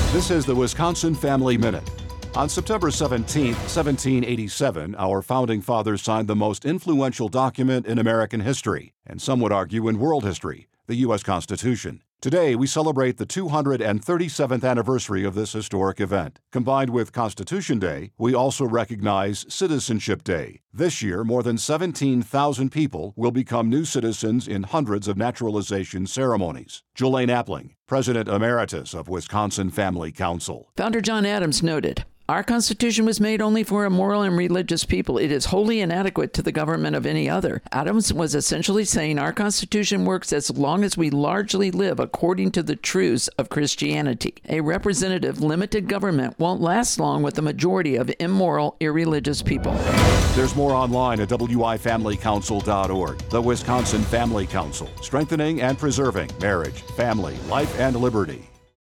This is the Wisconsin Family Minute. On September 17, 1787, our founding fathers signed the most influential document in American history, and some would argue in world history, the U.S. Constitution. Today, we celebrate the 237th anniversary of this historic event. Combined with Constitution Day, we also recognize Citizenship Day. This year, more than 17,000 people will become new citizens in hundreds of naturalization ceremonies. Jolene Appling, President Emeritus of Wisconsin Family Council. Founder John Adams noted, "Our Constitution was made only for a moral and religious people. It is wholly inadequate to the government of any other." Adams was essentially saying our Constitution works as long as we largely live according to the truths of Christianity. A representative, limited government won't last long with the majority of immoral, irreligious people. There's more online at wifamilycouncil.org. The Wisconsin Family Council, strengthening and preserving marriage, family, life, and liberty.